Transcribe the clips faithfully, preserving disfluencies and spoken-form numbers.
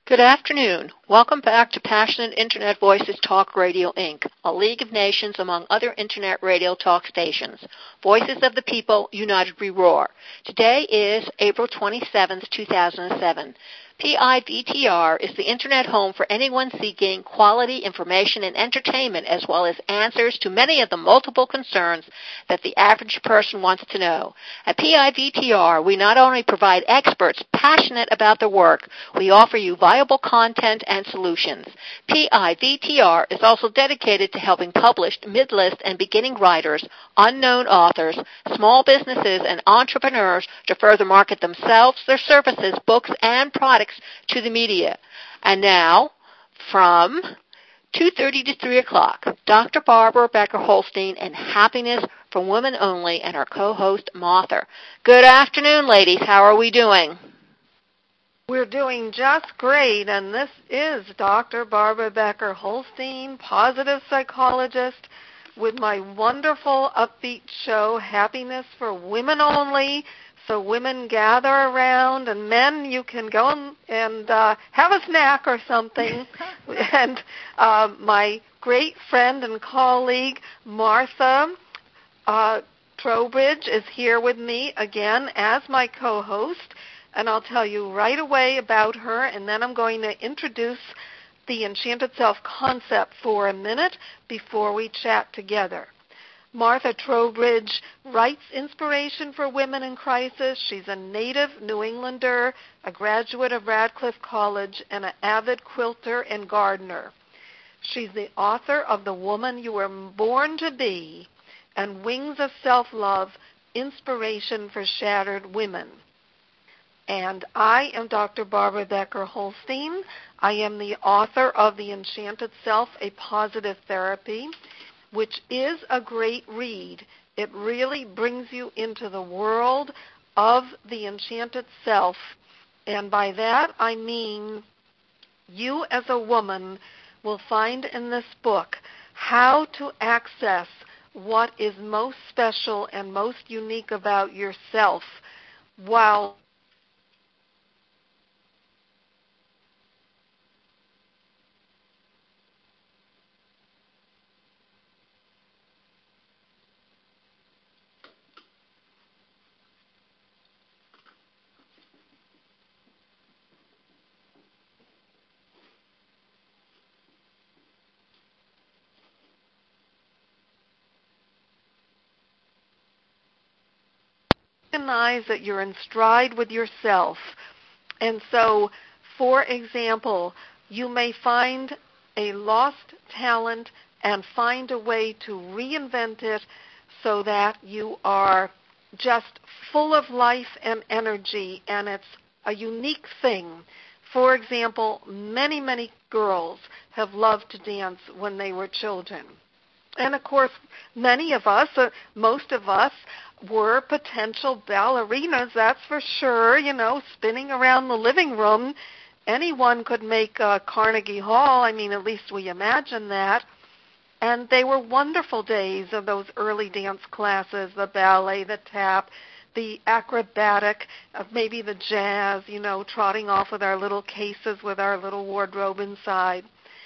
Good afternoon. Welcome back to Passionate Internet Voices Talk Radio, Incorporated, a league of nations among other Internet radio talk stations. Voices of the people, united we roar. Today is April twenty-seventh, two thousand seven. P I V T R is the Internet home for anyone seeking quality information and entertainment, as well as answers to many of the multiple concerns that the average person wants to know. At P I V T R, we not only provide experts passionate about their work, we offer you viable content and solutions. P I V T R is also dedicated to helping published, mid-list, and beginning writers, unknown authors, small businesses, and entrepreneurs to further market themselves, their services, books, and products to the media. And now, from two thirty to three o'clock, Doctor Barbara Becker-Holstein and Happiness for Women Only and our co-host, Martha. Good afternoon, ladies. How are we doing? We're doing just great, and this is Doctor Barbara Becker-Holstein, positive psychologist, with my wonderful upbeat show, Happiness for Women Only. So women gather around, and men, you can go and, and uh, have a snack or something. and uh, my great friend and colleague, Martha uh, Trowbridge, is here with me again as my co-host. And I'll tell you right away about her, and then I'm going to introduce the Enchanted Self concept for a minute before we chat together. Martha Trowbridge writes inspiration for women in crisis. She's a native New Englander, a graduate of Radcliffe College, and an avid quilter and gardener. She's the author of The Woman You Were Born to Be and Wings of Self-Love, Inspiration for Shattered Women. And I am Doctor Barbara Becker-Holstein. I am the author of The Enchanted Self, A Positive Therapy, which is a great read. It really brings you into the world of the enchanted self. And by that, I mean you as a woman will find in this book how to access what is most special and most unique about yourself while recognize that you're in stride with yourself. And so, for example, you may find a lost talent and find a way to reinvent it so that you are just full of life and energy, and it's a unique thing. For example, many, many girls have loved to dance when they were children. And, of course, many of us, uh, most of us, were potential ballerinas, that's for sure, you know, spinning around the living room. Anyone could make uh, Carnegie Hall. I mean, at least we imagine that. And they were wonderful days of those early dance classes, the ballet, the tap, the acrobatic, uh, maybe the jazz, you know, trotting off with our little cases with our little wardrobe inside.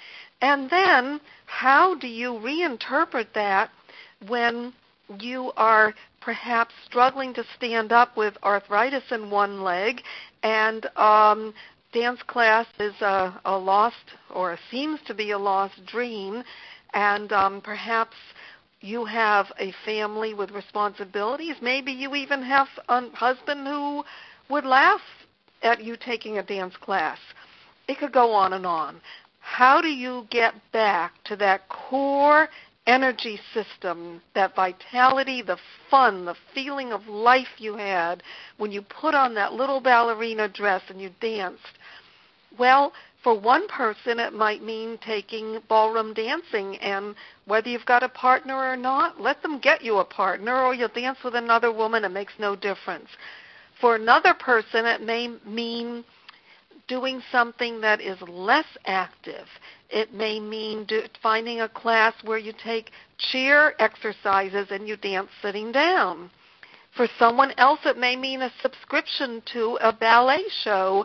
And then how do you reinterpret that when you are perhaps struggling to stand up with arthritis in one leg and um, dance class is a, a lost or seems to be a lost dream, and um, perhaps you have a family with responsibilities. Maybe you even have a husband who would laugh at you taking a dance class. It could go on and on. How do you get back to that core energy system, that vitality, the fun, the feeling of life you had when you put on that little ballerina dress and you danced? Well, for one person, it might mean taking ballroom dancing, and whether you've got a partner or not, let them get you a partner, or you'll dance with another woman. It makes no difference. For another person, it may mean doing something that is less active. It may mean do, finding a class where you take chair exercises and you dance sitting down. For someone else, it may mean a subscription to a ballet show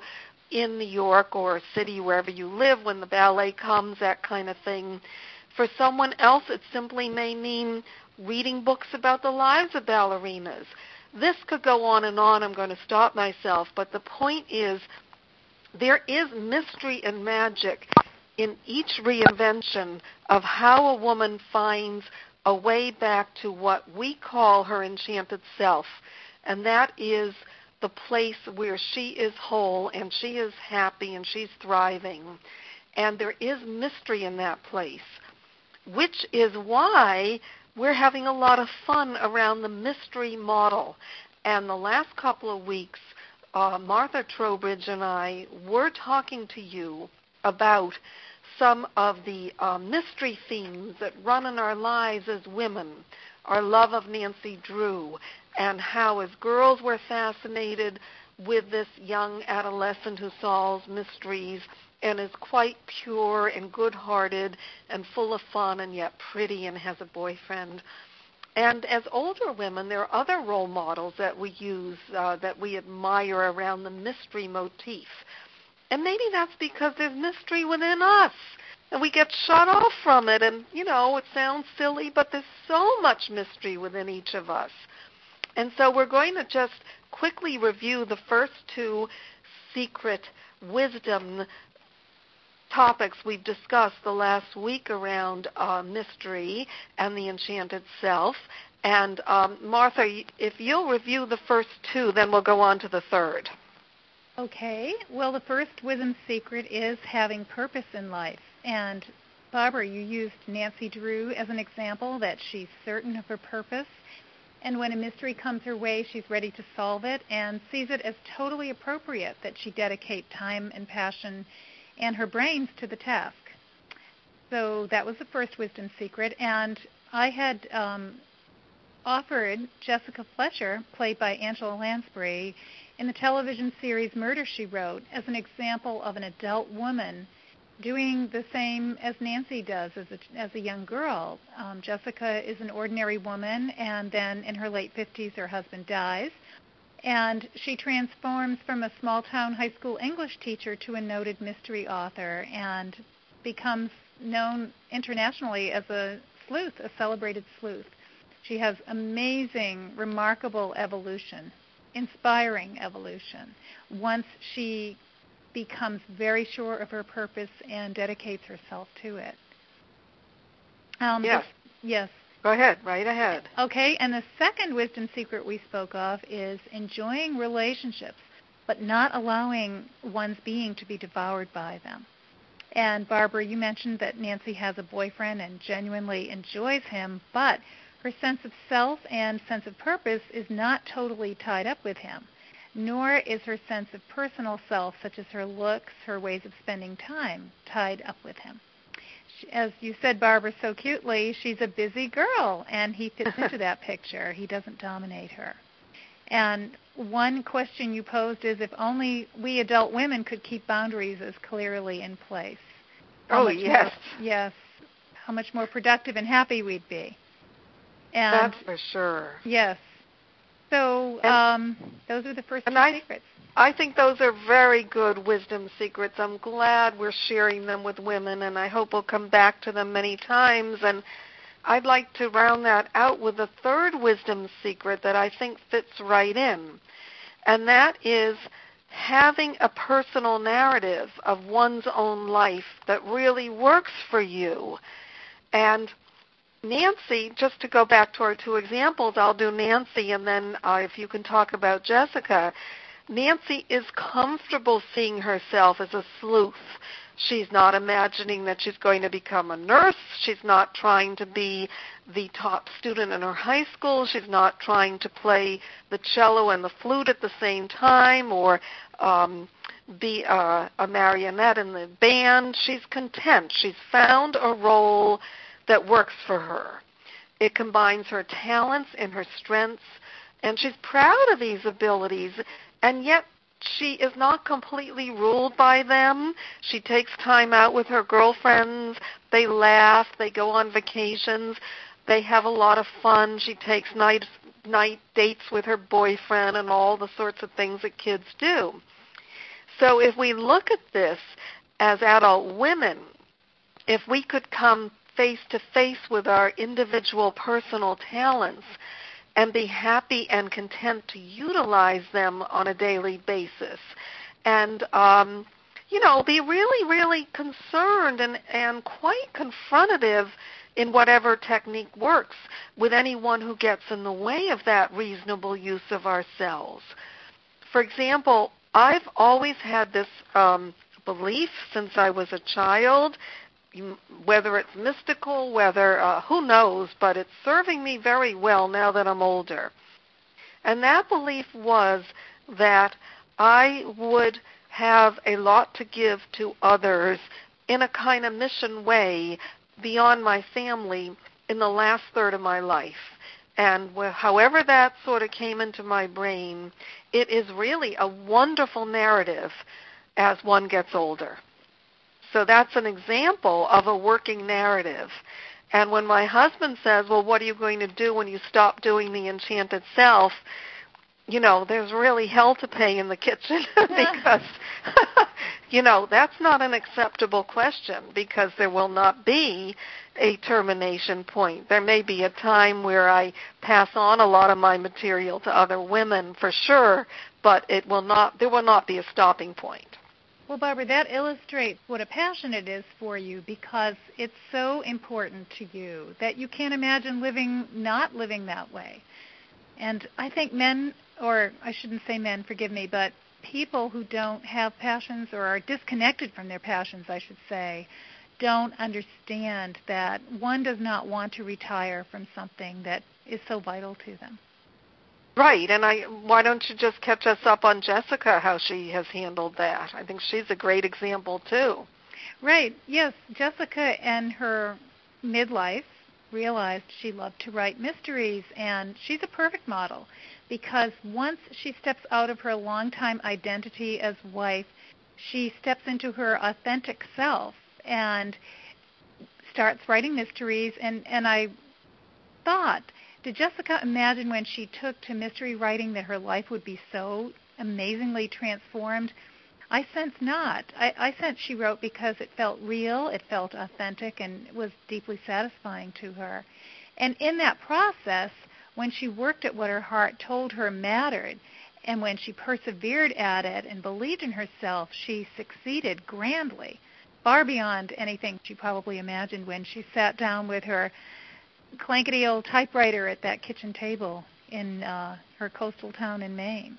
in New York or city, wherever you live, when the ballet comes, that kind of thing. For someone else, it simply may mean reading books about the lives of ballerinas. This could go on and on. I'm going to stop myself. But the point is, there is mystery and magic in each reinvention of how a woman finds a way back to what we call her enchanted self. And that is the place where she is whole and she is happy and she's thriving. And there is mystery in that place, which is why we're having a lot of fun around the mystery model. And the last couple of weeks, uh, Martha Trowbridge and I were talking to you about some of the uh, mystery themes that run in our lives as women, our love of Nancy Drew, and how as girls we're fascinated with this young adolescent who solves mysteries and is quite pure and good-hearted and full of fun and yet pretty and has a boyfriend. And as older women, there are other role models that we use, uh, that we admire around the mystery motif. And maybe that's because there's mystery within us, and we get shut off from it. And, you know, it sounds silly, but there's so much mystery within each of us. And so we're going to just quickly review the first two secret wisdom topics we've discussed the last week around uh, mystery and the enchanted self. And um, Martha, if you'll review the first two, then we'll go on to the third. Okay. Well, the first wisdom secret is having purpose in life. And Barbara, you used Nancy Drew as an example, that she's certain of her purpose. And when a mystery comes her way, she's ready to solve it and sees it as totally appropriate that she dedicate time and passion and her brains to the task. So that was the first wisdom secret. And I had um, offered Jessica Fletcher, played by Angela Lansbury, in the television series Murder, She Wrote, as an example of an adult woman doing the same as Nancy does as a, as a young girl. Um, Jessica is an ordinary woman, and then in her late fifties, her husband dies. And she transforms from a small-town high school English teacher to a noted mystery author and becomes known internationally as a sleuth, a celebrated sleuth. She has amazing, remarkable evolution, inspiring evolution, once she becomes very sure of her purpose and dedicates herself to it. Um, yes. This, yes. Go ahead, right ahead. Okay, and the second wisdom secret we spoke of is enjoying relationships, but not allowing one's being to be devoured by them. And Barbara, you mentioned that Nancy has a boyfriend and genuinely enjoys him, but her sense of self and sense of purpose is not totally tied up with him, nor is her sense of personal self, such as her looks, her ways of spending time, tied up with him. As you said, Barbara, so cutely, she's a busy girl, and he fits into that picture. He doesn't dominate her. And one question you posed is if only we adult women could keep boundaries as clearly in place. How oh, yes. More, yes. How much more productive and happy we'd be. And, that's for sure. Yes. So um, those are the first two I, secrets. I think those are very good wisdom secrets. I'm glad we're sharing them with women, and I hope we'll come back to them many times. And I'd like to round that out with a third wisdom secret that I think fits right in, and that is having a personal narrative of one's own life that really works for you. And Nancy, just to go back to our two examples, I'll do Nancy, and then uh, if you can talk about Jessica. Nancy is comfortable seeing herself as a sleuth. She's not imagining that she's going to become a nurse. She's not trying to be the top student in her high school. She's not trying to play the cello and the flute at the same time or um, be a, a marionette in the band. She's content. She's found a role that works for her. It combines her talents and her strengths, and she's proud of these abilities, and yet she is not completely ruled by them. She takes time out with her girlfriends. They laugh. They go on vacations. They have a lot of fun. She takes night night dates with her boyfriend and all the sorts of things that kids do. So if we look at this as adult women, if we could come face to face with our individual personal talents and be happy and content to utilize them on a daily basis, and um, you know, be really, really concerned and, and quite confrontative in whatever technique works with anyone who gets in the way of that reasonable use of ourselves. For example, I've always had this um, belief since I was a child, whether it's mystical, whether, uh, who knows, but it's serving me very well now that I'm older. And that belief was that I would have a lot to give to others in a kind of mission way beyond my family in the last third of my life. And however that sort of came into my brain, it is really a wonderful narrative as one gets older. So that's an example of a working narrative. And when my husband says, well, what are you going to do when you stop doing the enchanted self? You know, there's really hell to pay in the kitchen because, you know, that's not an acceptable question because there will not be a termination point. There may be a time where I pass on a lot of my material to other women for sure, but it will not. There will not be a stopping point. Well, Barbara, that illustrates what a passion it is for you because it's so important to you that you can't imagine living, not living that way. And I think men, or I shouldn't say men, forgive me, but people who don't have passions or are disconnected from their passions, I should say, don't understand that one does not want to retire from something that is so vital to them. Right, and I, why don't you just catch us up on Jessica, how she has handled that? I think she's a great example, too. Right, yes. Jessica in her midlife realized she loved to write mysteries, and she's a perfect model because once she steps out of her longtime identity as wife, she steps into her authentic self and starts writing mysteries. And, and I thought, did Jessica imagine when she took to mystery writing that her life would be so amazingly transformed? I sense not. I, I sense she wrote because it felt real, it felt authentic, and it was deeply satisfying to her. And in that process, when she worked at what her heart told her mattered, and when she persevered at it and believed in herself, she succeeded grandly, far beyond anything she probably imagined when she sat down with her clankety old typewriter at that kitchen table in uh, her coastal town in Maine.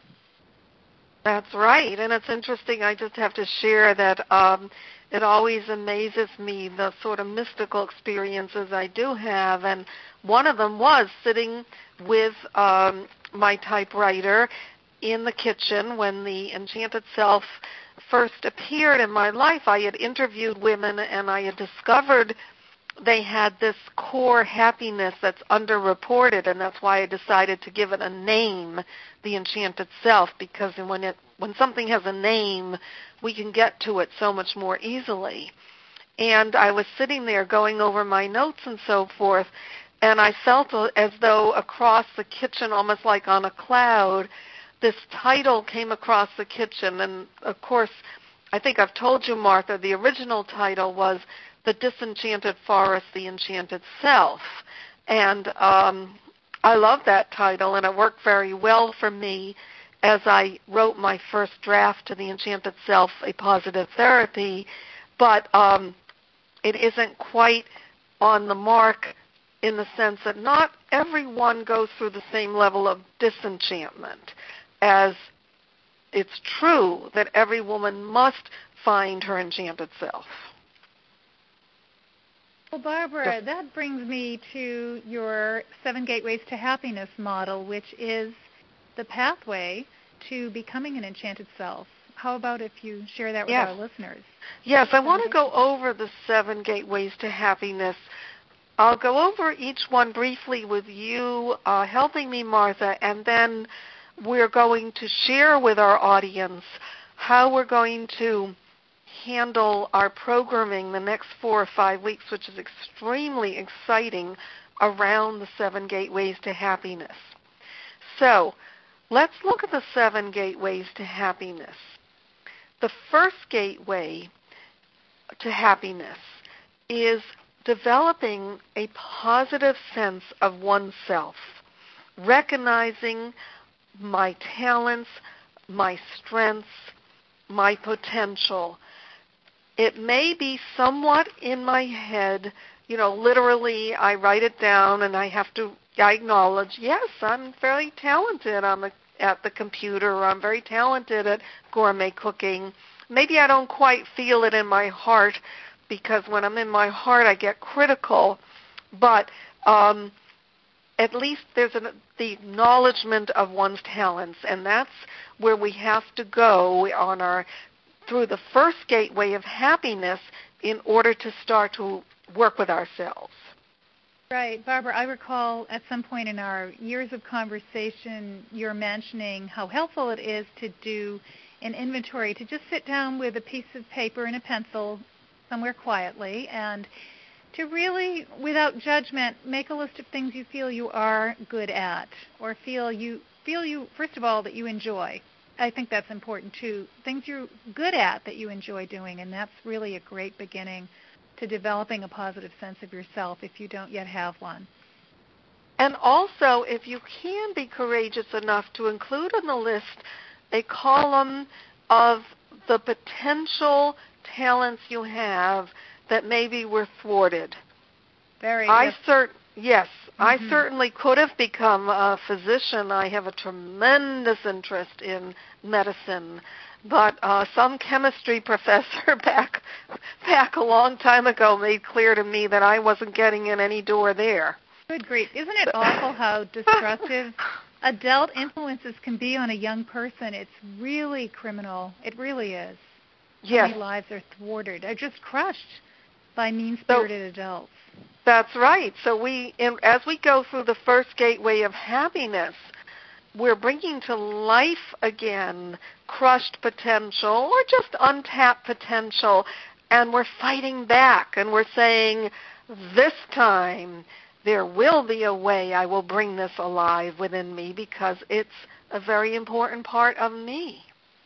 That's right, and it's interesting. I just have to share that um, it always amazes me the sort of mystical experiences I do have, and one of them was sitting with um, my typewriter in the kitchen when the Enchanted Self first appeared in my life. I had interviewed women, and I had discovered they had this core happiness that's underreported, and that's why I decided to give it a name, the Enchanted Self, because when it when something has a name, we can get to it so much more easily. And I was sitting there going over my notes and so forth, and I felt as though across the kitchen, almost like on a cloud, this title came across the kitchen. And, of course, I think I've told you, Martha, the original title was The Disenchanted Forest, The Enchanted Self. And um, I love that title, and it worked very well for me as I wrote my first draft to The Enchanted Self, A Positive Therapy. But um, it isn't quite on the mark in the sense that not everyone goes through the same level of disenchantment, as it's true that every woman must find her enchanted self. Well, Barbara, that brings me to your Seven Gateways to Happiness model, which is the pathway to becoming an enchanted self. How about if you share that with yes. our listeners? Yes, I want to go over the Seven Gateways to Happiness. I'll go over each one briefly with you, uh, helping me, Martha, and then we're going to share with our audience how we're going to handle our programming the next four or five weeks, which is extremely exciting, around the Seven Gateways to Happiness. So let's look at the Seven Gateways to Happiness. the first gateway to happiness is developing a positive sense of oneself, recognizing my talents, my strengths, my potential. It may be somewhat in my head, you know, literally I write it down and I have to I acknowledge, yes, I'm very talented on the, at the computer, or I'm very talented at gourmet cooking. Maybe I don't quite feel it in my heart, because when I'm in my heart I get critical, but um, at least there's an, the acknowledgement of one's talents, and that's where we have to go on our through the first gateway of happiness in order to start to work with ourselves. Right. Barbara, I recall at some point in our years of conversation you're mentioning how helpful it is to do an inventory, to just sit down with a piece of paper and a pencil somewhere quietly and to really, without judgment, make a list of things you feel you are good at, or feel you, feel you first of all, that you enjoy. I think that's important too. Things you're good at that you enjoy doing, and that's really a great beginning to developing a positive sense of yourself if you don't yet have one. And also, if you can be courageous enough to include on the list a column of the potential talents you have that maybe were thwarted. Very. I yes. cert yes, mm-hmm. I certainly could have become a physician. I have a tremendous interest in medicine. But uh, some chemistry professor back back a long time ago made clear to me that I wasn't getting in any door there. Good grief. Isn't it awful how destructive adult influences can be on a young person? It's really criminal. It really is. Yes. How many lives are thwarted, are just crushed by mean-spirited so, adults. That's right. So we, in, as we go through the first gateway of happiness, we're bringing to life again crushed potential or just untapped potential, and we're fighting back, and we're saying, this time there will be a way I will bring this alive within me because it's a very important part of me.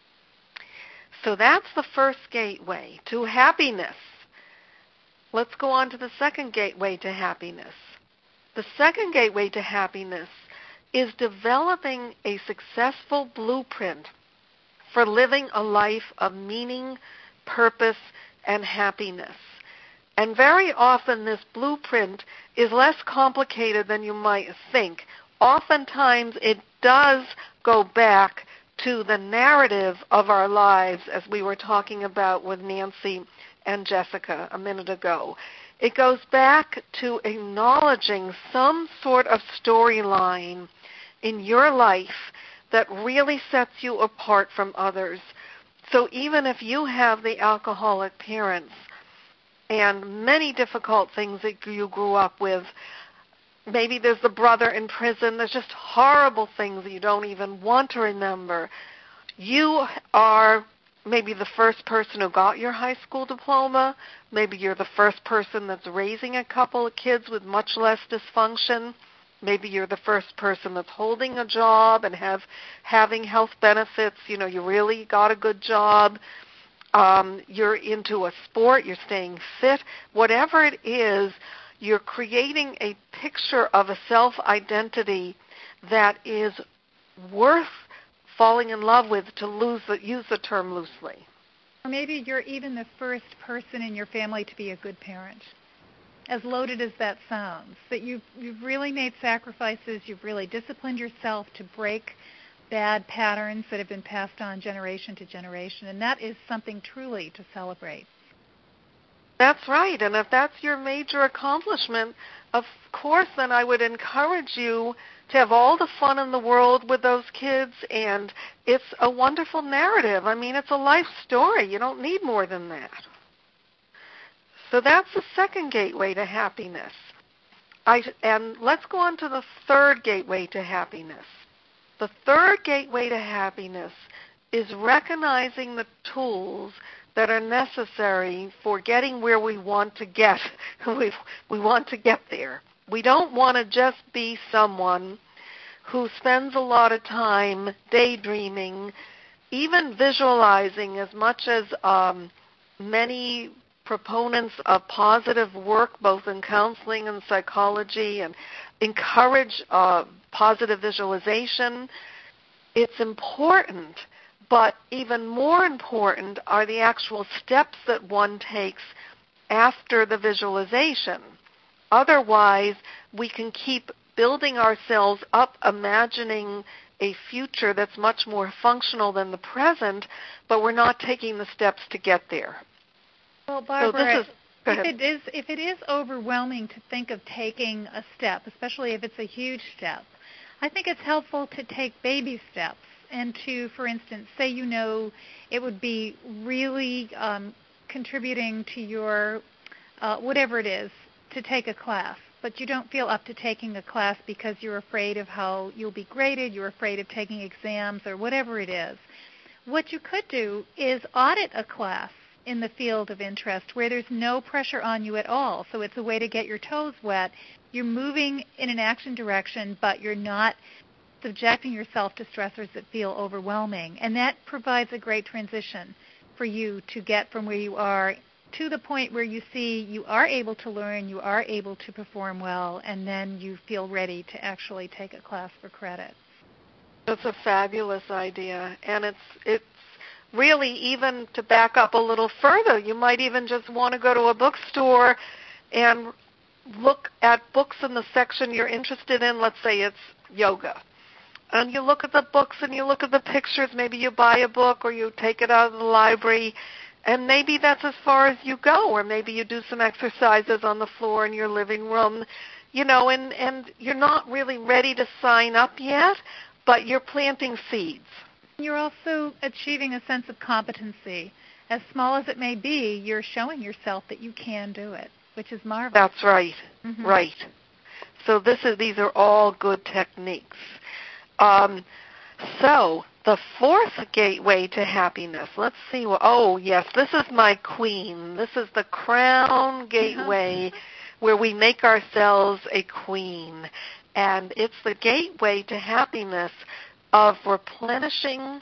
So that's the first gateway to happiness. Let's go on to the second gateway to happiness. The second gateway to happiness is developing a successful blueprint for living a life of meaning, purpose, and happiness. And very often this blueprint is less complicated than you might think. Oftentimes it does go back to the narrative of our lives, as we were talking about with Nancy and Jessica a minute ago. It goes back to acknowledging some sort of storyline in your life that really sets you apart from others. So even if you have the alcoholic parents and many difficult things that you grew up with, maybe there's the brother in prison, there's just horrible things that you don't even want to remember. You are maybe the first person who got your high school diploma. Maybe you're the first person that's raising a couple of kids with much less dysfunction. Maybe you're the first person that's holding a job and have having health benefits. You know, you really got a good job. Um, you're into a sport. You're staying fit. Whatever it is, you're creating a picture of a self-identity that is worth falling in love with, to lose the, use the term loosely. Or maybe you're even the first person in your family to be a good parent. As loaded as that sounds, that you've, you've really made sacrifices, you've really disciplined yourself to break bad patterns that have been passed on generation to generation, and that is something truly to celebrate. That's right, and if that's your major accomplishment, of course, then I would encourage you to have all the fun in the world with those kids, and it's a wonderful narrative. I mean, it's a life story. You don't need more than that. So that's the second gateway to happiness. I, and let's go on to the third gateway to happiness. The third gateway to happiness is recognizing the tools that are necessary for getting where we want to get. we, we want to get there. We don't want to just be someone who spends a lot of time daydreaming, even visualizing, as much as um, many proponents of positive work, both in counseling and psychology, and encourage uh, positive visualization, it's important. But even more important are the actual steps that one takes after the visualization. Otherwise, we can keep building ourselves up, imagining a future that's much more functional than the present, but we're not taking the steps to get there. Well, Barbara, so this is, if it is if it is overwhelming to think of taking a step, especially if it's a huge step, I think it's helpful to take baby steps and to, for instance, say you know it would be really um, contributing to your uh, whatever it is to take a class, but you don't feel up to taking a class because you're afraid of how you'll be graded, you're afraid of taking exams or whatever it is. What you could do is audit a class in the field of interest where there's no pressure on you at all. So it's a way to get your toes wet. You're moving in an action direction, but you're not subjecting yourself to stressors that feel overwhelming. And that provides a great transition for you to get from where you are to the point where you see you are able to learn, you are able to perform well, and then you feel ready to actually take a class for credit. That's a fabulous idea. And it's it's really, even to back up a little further, you might even just want to go to a bookstore and look at books in the section you're interested in. Let's say it's yoga. And you look at the books and you look at the pictures. Maybe you buy a book or you take it out of the library, and maybe that's as far as you go. Or maybe you do some exercises on the floor in your living room, you know, and, and you're not really ready to sign up yet, but you're planting seeds. You're also achieving a sense of competency. As small as it may be, you're showing yourself that you can do it, which is marvelous. That's right, mm-hmm. right. So this is these are all good techniques. Um, so the fourth gateway to happiness, let's see. What, oh, yes, this is my queen. This is the crown gateway where we make ourselves a queen. And it's the gateway to happiness of replenishing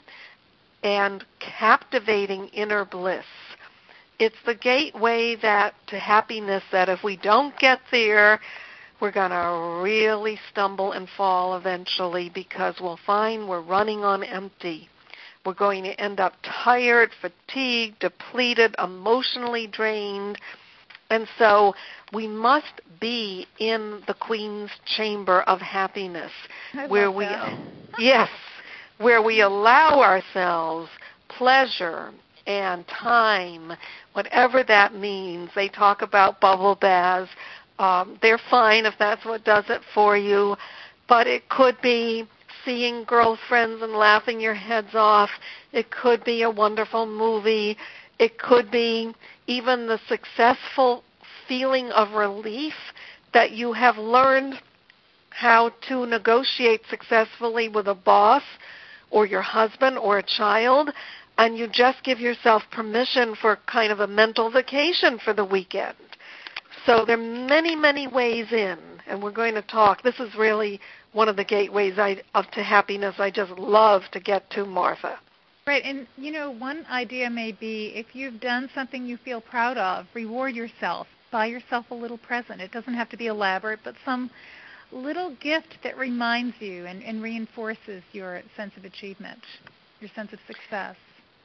and captivating inner bliss. It's the gateway that to happiness that if we don't get there, we're going to really stumble and fall eventually, because we'll find we're running on empty. We're going to end up tired, fatigued, depleted, emotionally drained. And so we must be in the Queen's chamber of happiness, I where love we, that. yes, where we allow ourselves pleasure and time, whatever that means. They talk about bubble baths. Um, they're fine if that's what does it for you, but it could be seeing girlfriends and laughing your heads off. It could be a wonderful movie. It could be even the successful feeling of relief that you have learned how to negotiate successfully with a boss or your husband or a child, and you just give yourself permission for kind of a mental vacation for the weekend. So there are many, many ways in, and we're going to talk. This is really one of the gateways I, up to happiness I just love to get to, Martha. Right, and you know, one idea may be if you've done something you feel proud of, reward yourself. Buy yourself a little present. It doesn't have to be elaborate, but some little gift that reminds you and, and reinforces your sense of achievement, your sense of success.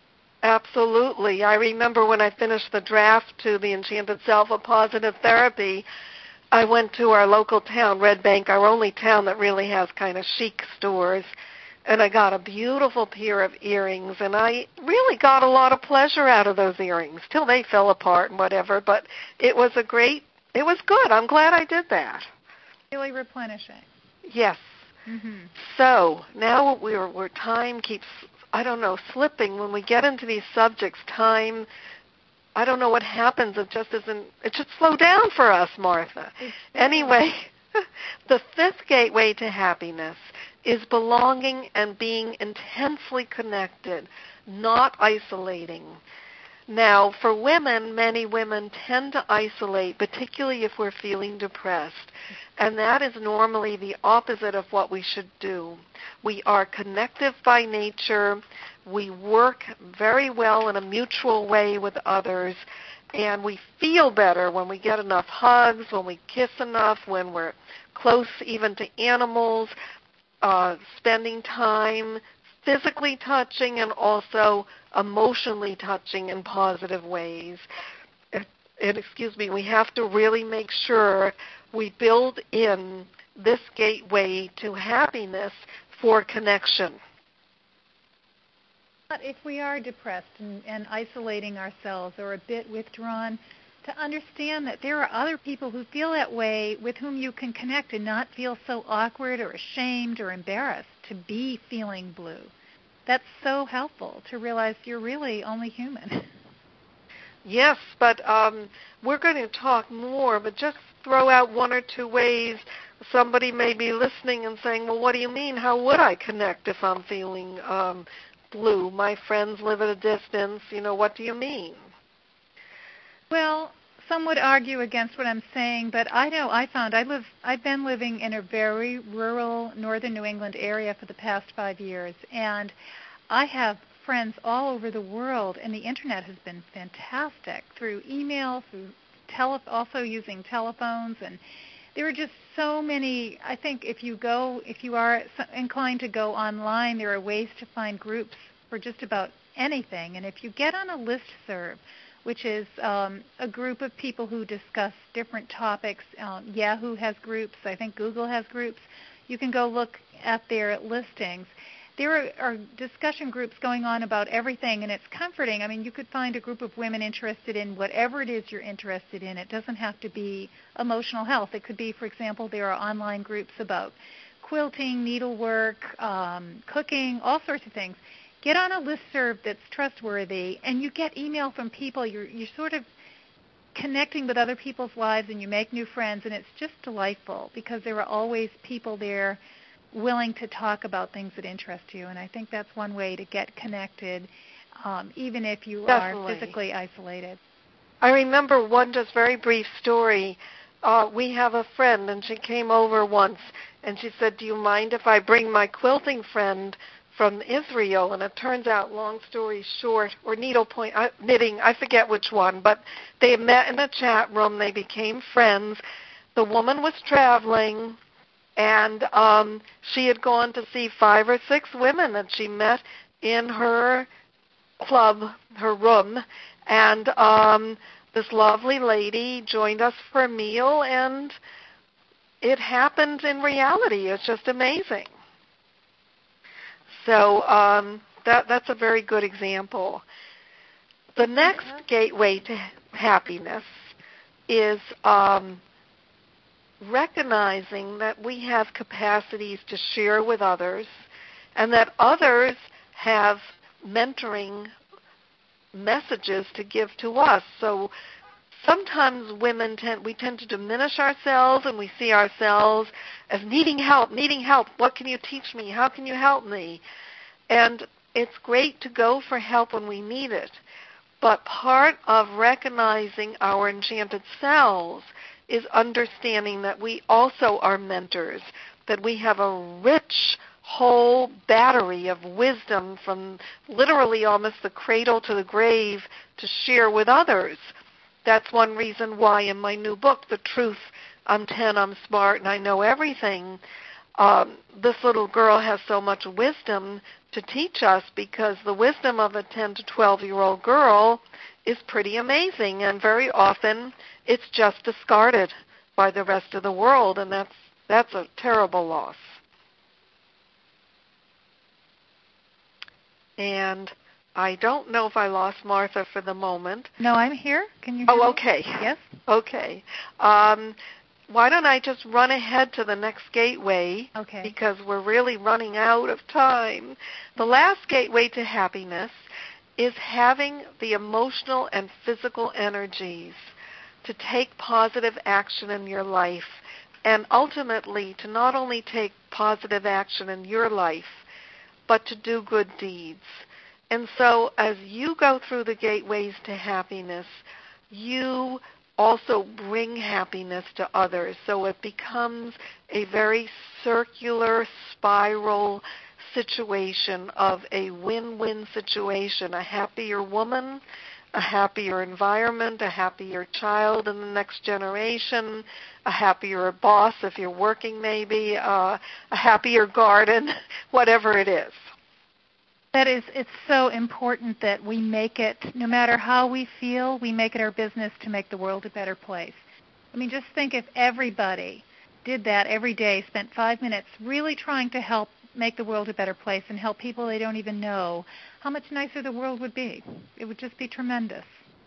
Absolutely. I remember when I finished the draft to the Enchanted Self of Positive Therapy, I went to our local town, Red Bank, our only town that really has kind of chic stores, and I got a beautiful pair of earrings, and I really got a lot of pleasure out of those earrings, till they fell apart and whatever, but it was a great, it was good. I'm glad I did that. Really replenishing. Yes. Mm-hmm. So now we're, we're time keeps, I don't know, slipping. When we get into these subjects, time, I don't know what happens. It just isn't, it should slow down for us, Martha. Anyway, the fifth gateway to happiness is belonging and being intensely connected, not isolating. Now, for women, many women tend to isolate, particularly if we're feeling depressed. And that is normally the opposite of what we should do. We are connective by nature. We work very well in a mutual way with others. And we feel better when we get enough hugs, when we kiss enough, when we're close even to animals, uh, spending time physically touching and also emotionally touching in positive ways. And, and excuse me, we have to really make sure we build in this gateway to happiness for connection. But if we are depressed and, and isolating ourselves or a bit withdrawn, to understand that there are other people who feel that way with whom you can connect and not feel so awkward or ashamed or embarrassed to be feeling blue. That's so helpful to realize you're really only human. Yes, but um, we're going to talk more, but just throw out one or two ways. Somebody may be listening and saying, well, what do you mean? How would I connect if I'm feeling um, blue? My friends live at a distance. You know, what do you mean? Well, some would argue against what I'm saying, but I know I found I live, I've been living in a very rural northern New England area for the past five years, and I have friends all over the world, and the Internet has been fantastic through email, through tele- also using telephones, and there are just so many. I think if you go, if you are inclined to go online, there are ways to find groups for just about anything, and if you get on a listserv, which is um, a group of people who discuss different topics. Um, Yahoo has groups. I think Google has groups. You can go look at their listings. There are, are discussion groups going on about everything, and it's comforting. I mean, you could find a group of women interested in whatever it is you're interested in. It doesn't have to be emotional health. It could be, for example, there are online groups about quilting, needlework, um, cooking, all sorts of things. Get on a listserv that's trustworthy, and you get email from people. You're, you're sort of connecting with other people's lives, and you make new friends, and it's just delightful because there are always people there willing to talk about things that interest you, and I think that's one way to get connected, um, even if you Definitely. are physically isolated. I remember one just very brief story. Uh, we have a friend, and she came over once, and she said, do you mind if I bring my quilting friend from Israel? And it turns out, long story short, or needlepoint, uh, knitting, I forget which one, but they met in a chat room. They became friends. The woman was traveling, and um, she had gone to see five or six women that she met in her club, her room, and um, this lovely lady joined us for a meal, and it happened in reality. It's just amazing. So um, that, that's a very good example. The next gateway to happiness is um, recognizing that we have capacities to share with others and that others have mentoring messages to give to us. So sometimes women tend, we tend to diminish ourselves, and we see ourselves as needing help, needing help. What can you teach me? How can you help me? And it's great to go for help when we need it. But part of recognizing our enchanted selves is understanding that we also are mentors, that we have a rich whole battery of wisdom from literally almost the cradle to the grave to share with others. That's one reason why in my new book, The Truth, I'm ten, I'm smart, and I know everything, um, this little girl has so much wisdom to teach us, because the wisdom of a ten to twelve-year-old girl is pretty amazing, and very often it's just discarded by the rest of the world, and that's that's a terrible loss. And I don't know if I lost Martha for the moment. No, I'm here. Can you hear Oh, me? okay. Yes? Okay. Um, why don't I just run ahead to the next gateway? Okay. Because we're really running out of time. The last gateway to happiness is having the emotional and physical energies to take positive action in your life, and ultimately to not only take positive action in your life, but to do good deeds. And so as you go through the gateways to happiness, you also bring happiness to others. So it becomes a very circular spiral situation of a win-win situation, a happier woman, a happier environment, a happier child in the next generation, a happier boss if you're working maybe, uh, a happier garden, whatever it is. That is, it's so important that we make it, no matter how we feel, we make it our business to make the world a better place. I mean, just think if everybody did that every day, spent five minutes really trying to help make the world a better place and help people they don't even know, how much nicer the world would be. It would just be tremendous.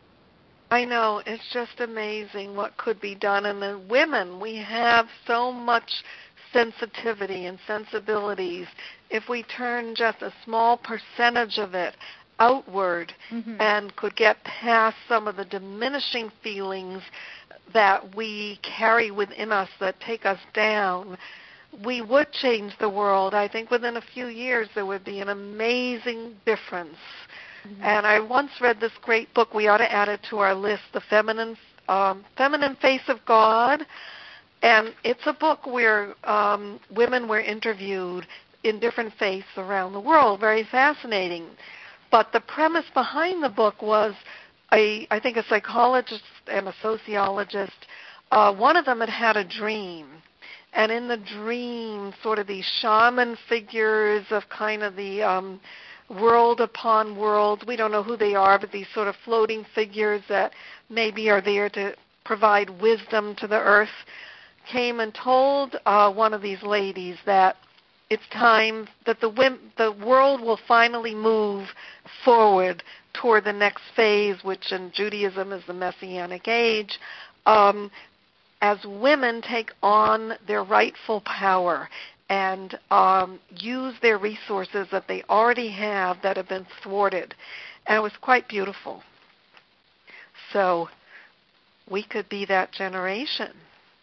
I know. It's just amazing what could be done. And the women, we have so much sensitivity and sensibilities. If we turn just a small percentage of it outward mm-hmm. and could get past some of the diminishing feelings that we carry within us that take us down, we would change the world. I think within a few years there would be an amazing difference. Mm-hmm. And I once read this great book, we ought to add it to our list, The Feminine, um, Feminine Face of God. And it's a book where um, women were interviewed in different faiths around the world. Very fascinating. But the premise behind the book was, a, I think, a psychologist and a sociologist. Uh, one of them had had a dream. And in the dream, sort of these shaman figures of kind of the um, world upon world, we don't know who they are, but these sort of floating figures that maybe are there to provide wisdom to the earth, came and told uh, one of these ladies that it's time that the wim- the world will finally move forward toward the next phase, which in Judaism is the Messianic age, um, as women take on their rightful power and um, use their resources that they already have that have been thwarted. And it was quite beautiful. So we could be that generation.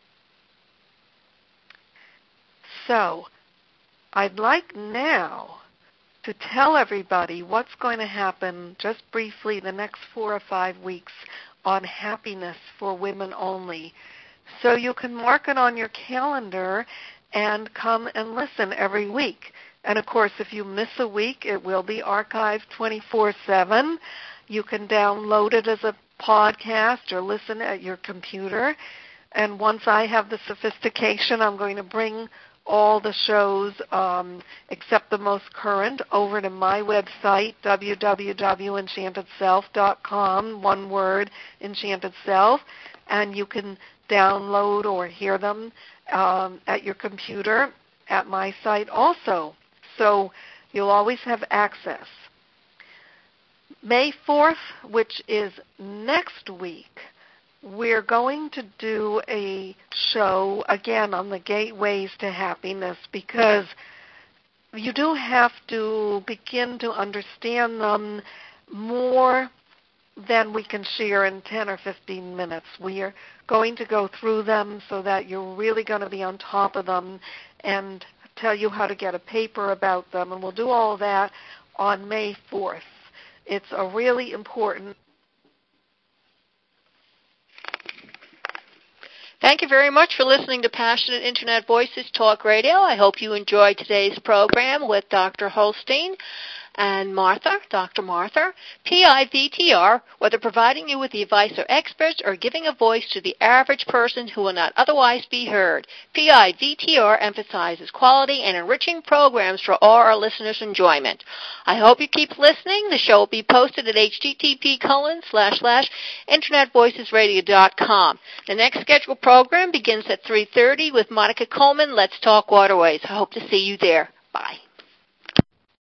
So I'd like now to tell everybody what's going to happen just briefly the next four or five weeks on happiness for women only. So you can mark it on your calendar and come and listen every week. And, of course, if you miss a week, it will be archived twenty-four seven. You can download it as a podcast or listen at your computer. And once I have the sophistication, I'm going to bring all the shows, um, except the most current, over to my website, w w w dot enchanted self dot com, one word, Enchanted Self, and you can download or hear them um, at your computer at my site also. So you'll always have access. May fourth, which is next week, we're going to do a show, again, on the gateways to happiness, because you do have to begin to understand them more than we can share in ten or fifteen minutes. We are going to go through them so that you're really going to be on top of them and tell you how to get a paper about them, and we'll do all of that on May fourth. It's a really important. Thank you very much for listening to Passionate Internet Voices Talk Radio. I hope you enjoyed today's program with Doctor Holstein and Martha, Doctor Martha, P I V T R, whether providing you with the advice of experts or giving a voice to the average person who will not otherwise be heard. P I V T R emphasizes quality and enriching programs for all our listeners' enjoyment. I hope you keep listening. The show will be posted at h t t p colon slash slash internet voices radio dot com. The next scheduled program begins at three thirty with Monica Coleman, Let's Talk Waterways. I hope to see you there. Bye.